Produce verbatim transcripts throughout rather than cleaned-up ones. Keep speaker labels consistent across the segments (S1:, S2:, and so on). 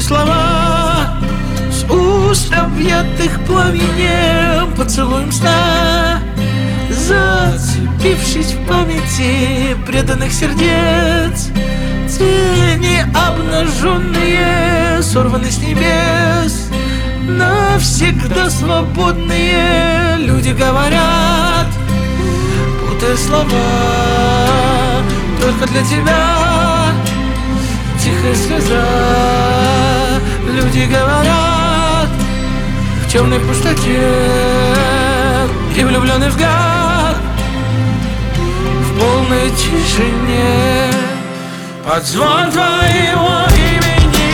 S1: Путаны слова с уст, объятых пламенем, поцелуем сна, зацепившись в памяти преданных сердец. Тени обнаженные, сорваны с небес, навсегда свободные люди говорят, путая слова, только для тебя. Тихая слеза, люди говорят, в темной пустоте и влюбленный взгляд, в полной тишине под звон твоего имени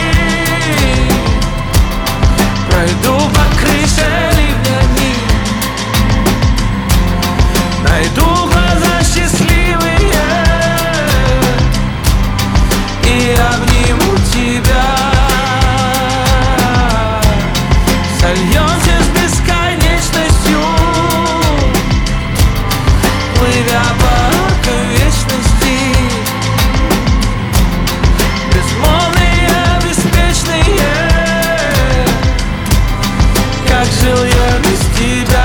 S1: пройду по крыше ливнями, найду глаза счастливые и обниму тебя. Сольемся с бесконечностью, плывя по вечности. Безмолвные, беспечные, как жил я без тебя.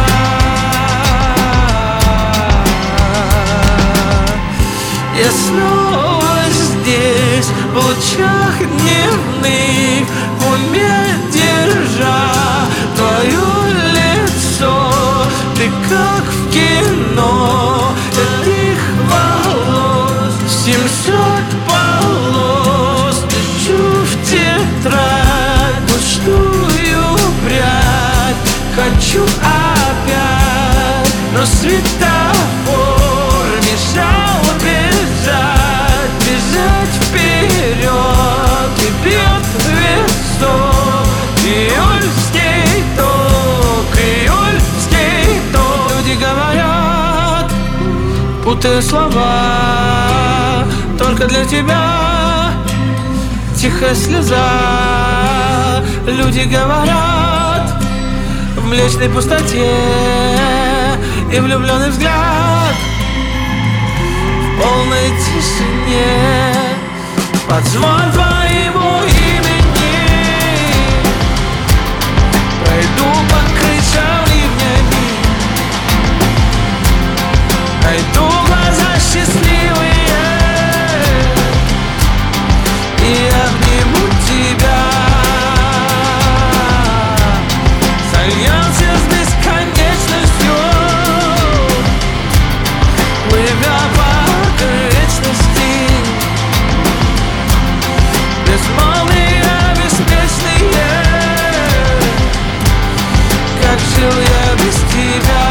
S1: Я снова здесь, в лучах дневных, в уме держа твое лицо. Ты как в кино, этих волос семьсот полос, тычу в тетрадь пустую прядь. Хочу опять, но светофор мешал бежать, бежать вперед, и бьет висок. Июльский ток, июльский ток. Люди говорят, путая слова, только для тебя. Тихая слеза, люди говорят, в млечной пустоте и влюбленный взгляд, в полной тишине под звон твоего имени пройду по крышам ливнями, найду глаза счастливые и обниму тебя. Сольемся с бесконечностью, плывя по вечности. Безмолвные, беспечные, как жил я без тебя.